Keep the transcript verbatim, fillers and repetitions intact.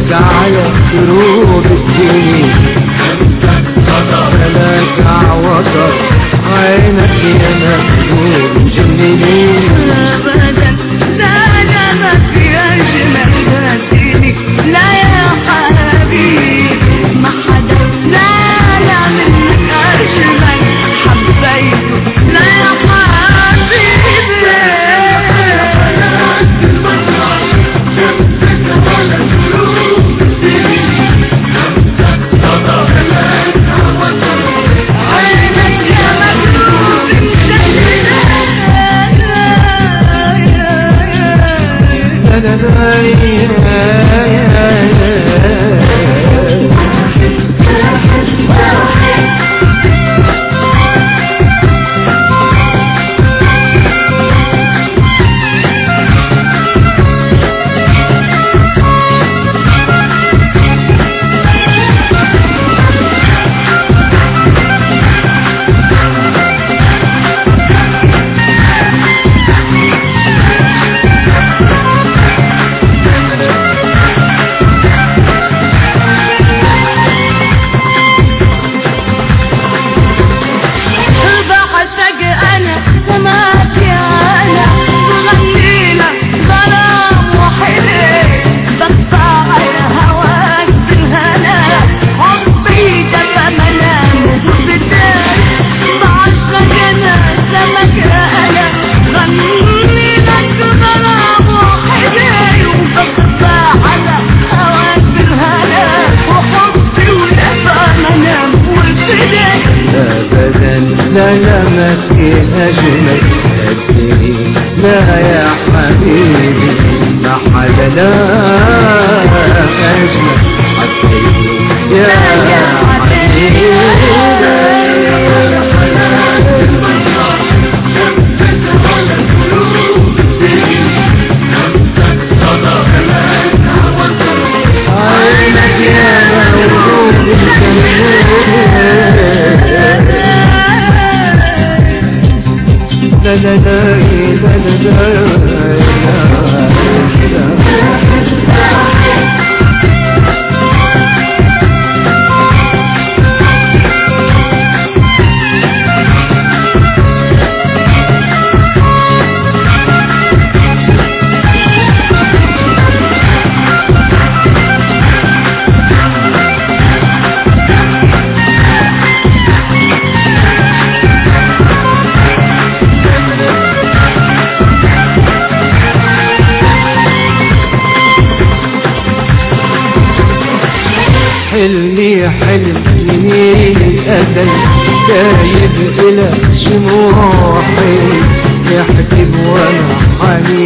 سلامك على دروب السنين سلامك عوضك عينك يا مجنون جننين ابدا سلامك يا جمال هاتيني لا يا حبيبي ما حدا لا لا منك اجمل حبيته لا يا سلامك أجمل هاتيني لا يا حبيبي ما حدا لا أجمل حبيبي يا حبيبي عينك يا موجود لا لا لا لا حلمي حلم سنين الأزل دايب إلى جموحي يحكم وانا حنين